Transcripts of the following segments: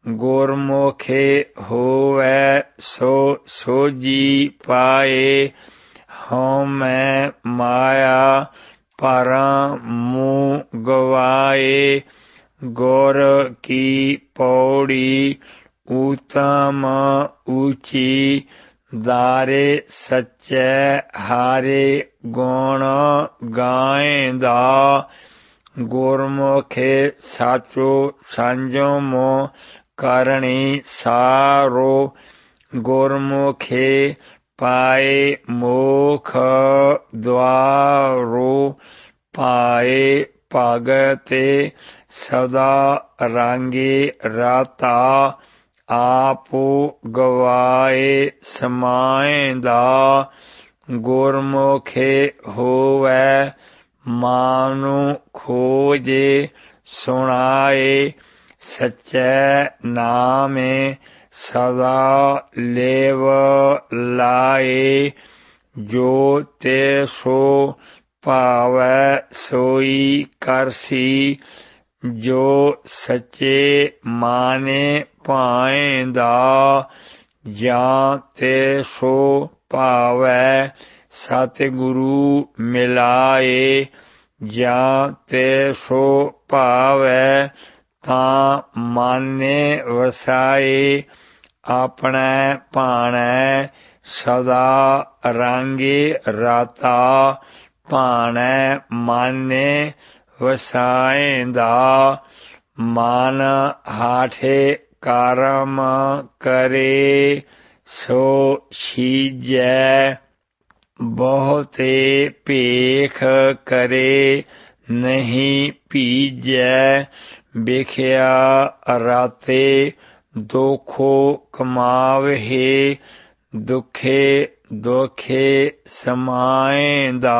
गुरमुखे होवै सो सोजी पाए। हों मैं माया परम गवाए। गुर की पौड़ी उत्तम ऊंची। दारे सच्चे हारे गुण गाएंदा। गुरमुखे साचो संजमो करणी सारो। गुरमुखे पाए मोख द्वारो। पाए भगते सदा रांगे राता। आपो गवाए समाएंदा। गुरमुखे होवै मानु खोजे सुनाए। सच्चे नामे सदा लेव लाए। जो ते सो भावै सोई करसी। जो सच्चे माने पाएंदा। जां ते सो भावै सतगुरु मिलाए। जां ते सो भावै तां माने वसाए। अपने भाणै सदा रांगे राता। भाणै माने वसाएंदा। मन हाठे करम करे सो सीजै। बहुते भेख करे नहीं पीजै। बिख्या राते दोखो कमावहे। दुखे दुखे समाएंदा।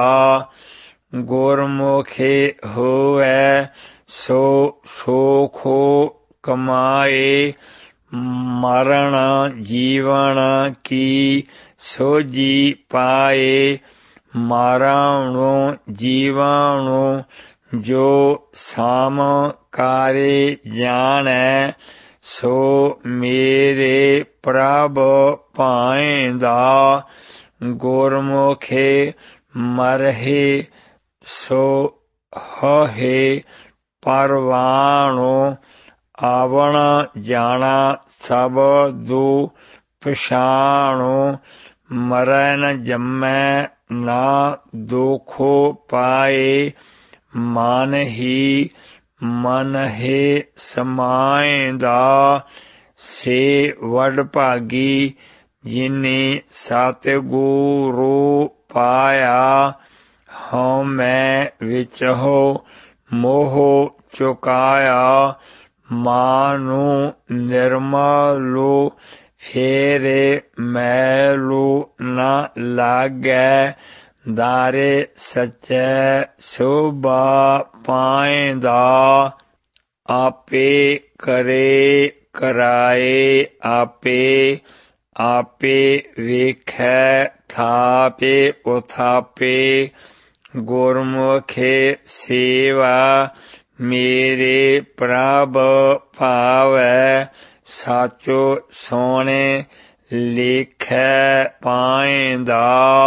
गुरमुखे होवै सो सोखो कमाए। मरण जीवन की सोजी पाए। मरणो जीवनो जो साम कारे जानै। सो मेरे प्रभ पाएंदा। गुरमुखे मरहे सो हहे परवाणो। आवण जाना सब दो पछाणो। मरै न जम्मै ना दोखो पाए। मन ही मन हे समाएंदा। से वडभागी जिने सतगुरु पाया। हों मैं विचहो मोह चुकाया। मानु निर्मलो फेरे मैलो न लागै। दारे सच्चै शोभा पाएंदा। आपे करे कराए आपे। आपे वेखै थापे उथापे। गुरमुखे सेवा मेरे प्रभ भावै। साचो सोने लेखै पाएंदा।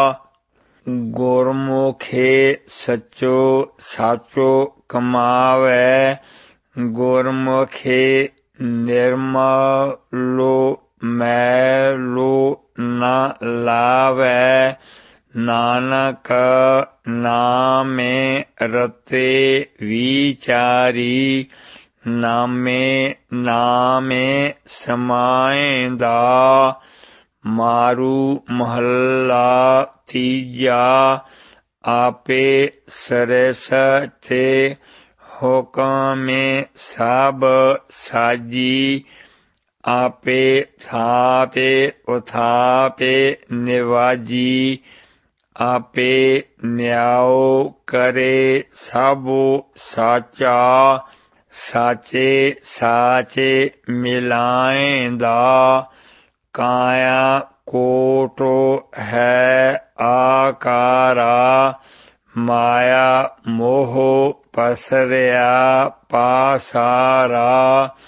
गुरमुखे सचो साचो कमावै। गुरमुखे निर्मलो मैलो न लावै। नानक नामे रते विचारी। नामे नामे समाएंदा। मारू महला तीजा। आपे सरस थे हुक्मे सब साजी। आपे थापे उथापे निवाजी। आपे न्याओ करे सबो साचा। साचे साचे मिलाएंदा। काया कोटो है आकारा। माया मोह पसरिया पासारा।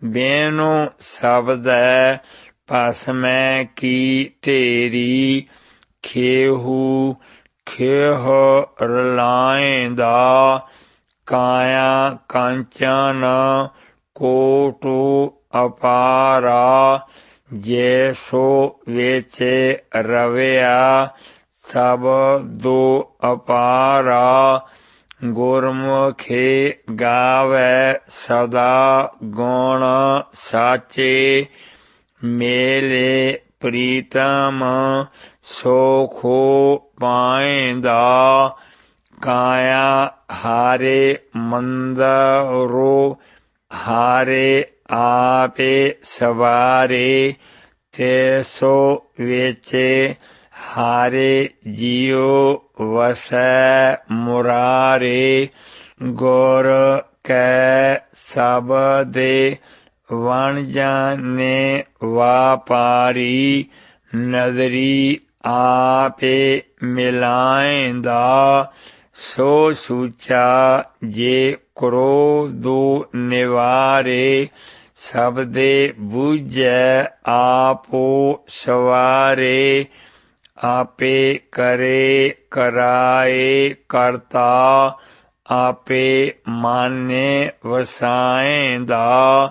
बेनु शब्दै भस्मै की ढेरी खेहू खेह रलाएंदा काया कंचन कोटु अपारा जैसो वेचे रविया सब दो अपारा गुरमुखे गावै सदा गुण साचे मेले प्रीतम सोखो पाएंदा काया हारे मंदरो हारे आपे सवारे तैसो वेचे हारे जियो वसै मुरारे गुर कै सब दे वण जाने वापारी नदरी आपे मिलाएंदा सो सूचा जे क्रोधो निवारे सबदे बूझै आपो सवारे आपे करे कराए करता आपे माने वसाएंदा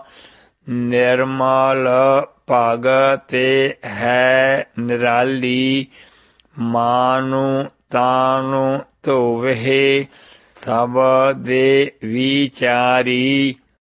निर्मल भगते है निराली मानु तानु धोवे सब दे विचारी